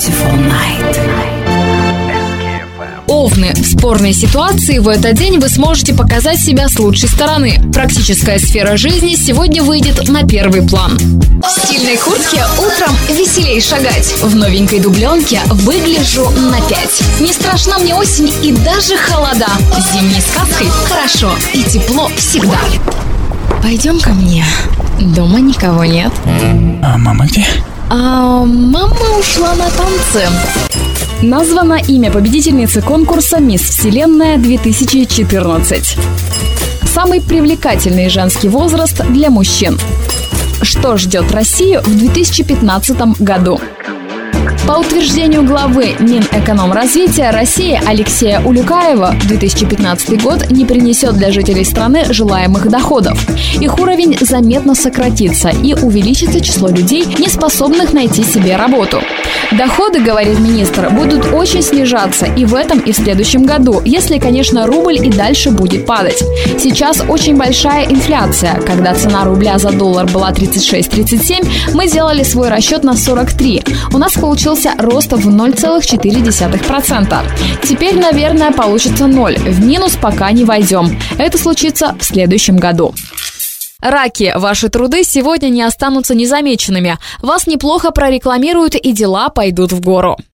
beautiful night. Овны. В спорной ситуации в этот день вы сможете показать себя с лучшей стороны. Практическая сфера жизни сегодня выйдет на первый план. В стильной куртке утром веселей шагать. В новенькой дубленке выгляжу на 5. Не страшна мне осень и даже холода. Зимней сказкой хорошо и тепло всегда. Пойдем ко мне. Дома никого нет. А мама где? Мама ушла на танцы. Названо имя победительницы конкурса «Мисс Вселенная-2014». Самый привлекательный женский возраст для мужчин. Что ждет Россию в 2015 году? По утверждению главы Минэкономразвития России Алексея Улюкаева, 2015 год не принесет для жителей страны желаемых доходов. Их уровень заметно сократится и увеличится число людей, не способных найти себе работу. Доходы, говорит министр, будут очень снижаться и в этом, и в следующем году, если, конечно, рубль и дальше будет падать. Сейчас очень большая инфляция. Когда цена рубля за доллар была 36-37, мы делали свой расчет на 43. У нас получился рост в 0,4%. Теперь, наверное, получится 0. В минус пока не войдем. Это случится в следующем году. Раки, ваши труды сегодня не останутся незамеченными. Вас неплохо прорекламируют и дела пойдут в гору.